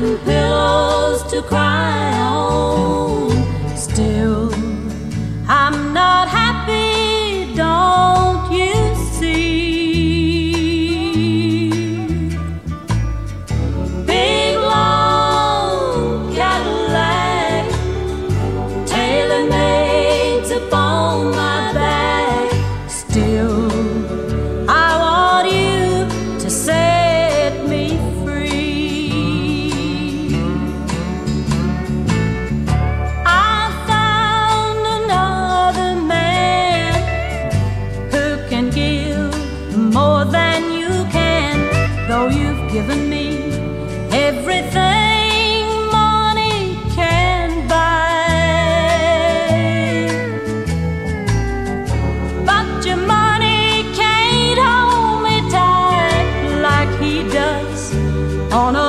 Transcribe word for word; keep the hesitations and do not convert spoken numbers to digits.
and pillows to cry on. Still, I'm not happy, don't you see? Big long Cadillac, tailor-made upon my back. Still, I want you to set me free. I found another man who can give more than you can, though you've given me everything money can buy. But your money can't hold me tight like he does on a